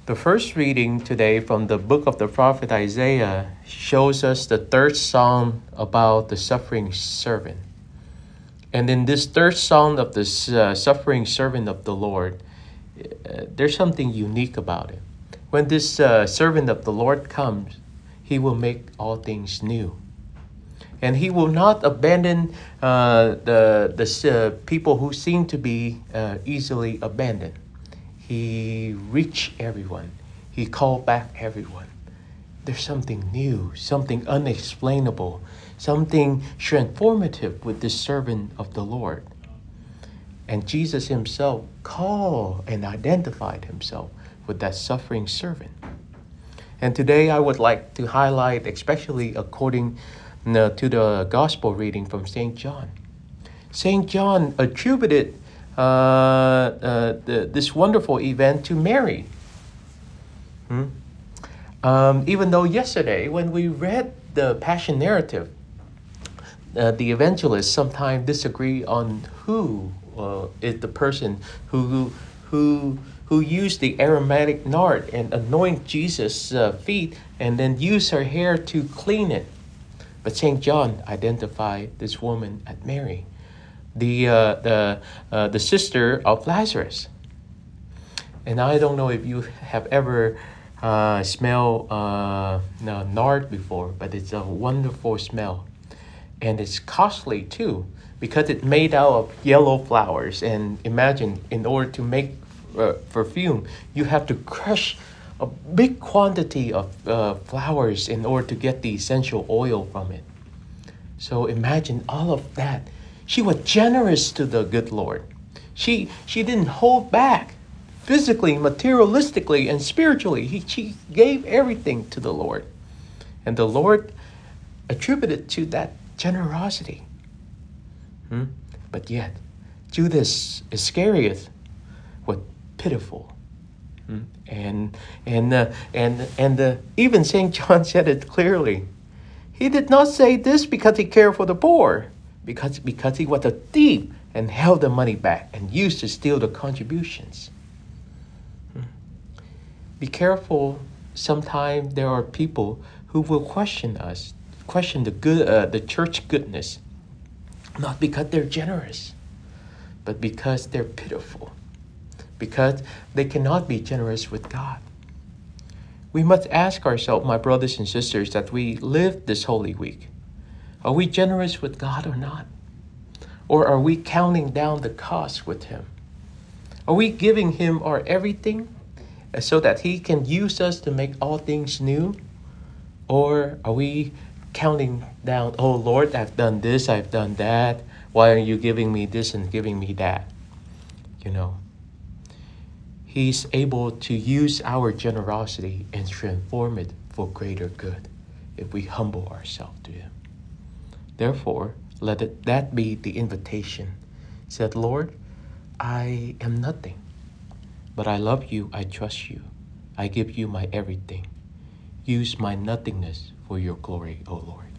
The first reading today from the book of the prophet Isaiah shows us the third song about the suffering servant. And in this third song of the suffering servant of the Lord, there's something unique about it. When this servant of the Lord comes, he will make all things new. And he will not abandon the people who seem to be easily abandoned. He reached everyone. He called back everyone. There's something new, something unexplainable, something transformative with this servant of the Lord. And Jesus himself called and identified himself with that suffering servant. And today I would like to highlight, especially according to the gospel reading from St. John. St. John attributed this wonderful event to Mary. Even though yesterday, when we read the Passion narrative, the evangelists sometimes disagree on who is the person who used the aromatic nard and anoint Jesus' feet and then use her hair to clean it. But St. John identified this woman as Mary, the sister of Lazarus. And I don't know if you have ever smelled nard before, but it's a wonderful smell. And it's costly too, because it's made out of yellow flowers. And imagine, in order to make perfume, you have to crush a big quantity of flowers in order to get the essential oil from it. So imagine all of that. She was generous to the good Lord. She didn't hold back physically, materialistically, and spiritually. She gave everything to the Lord. And the Lord attributed to that generosity. But yet, Judas Iscariot was pitiful. And even St. John said it clearly. He did not say this because he cared for the poor, because he was a thief and held the money back and used to steal the contributions. Be careful. Sometimes there are people who will question us, question the church goodness, not because they're generous, but because they're pitiful, because they cannot be generous with God. We must ask ourselves, my brothers and sisters, that we live this Holy Week. Are we generous with God or not? Or are we counting down the cost with Him? Are we giving Him our everything so that He can use us to make all things new? Or are we counting down, oh Lord, I've done this, I've done that. Why are you giving me this and giving me that? He's able to use our generosity and transform it for greater good if we humble ourselves to Him. Therefore, let that be the invitation. Said, Lord, I am nothing, but I love you, I trust you. I give you my everything. Use my nothingness for your glory, O Lord.